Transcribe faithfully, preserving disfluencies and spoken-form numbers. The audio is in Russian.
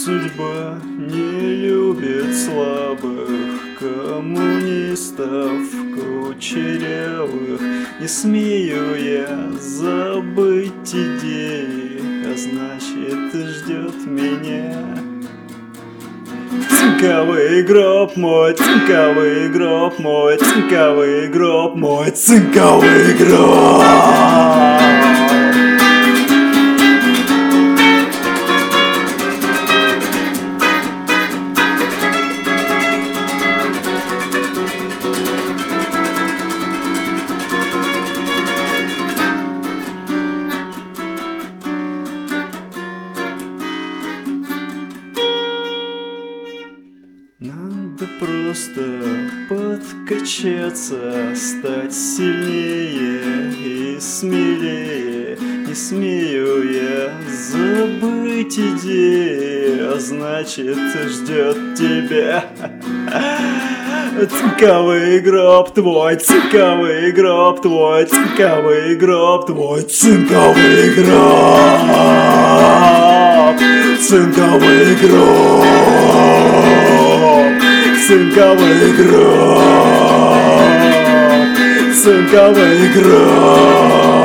Судьба не любит слабых коммунистов кучерявых. Не смею я забыть идеи, а значит ждет меня цинковый гроб мой, цинковый гроб мой, цинковый гроб мой, цинковый гроб. Надо просто подкачаться, стать сильнее и смелее. Не смею я забыть идеи, а значит ждет тебя цинковый гроб твой, цинковый гроб твой, цинковый гроб твой, цинковый гроб, цинковый гроб. Цинковый гроб, цинковый гроб.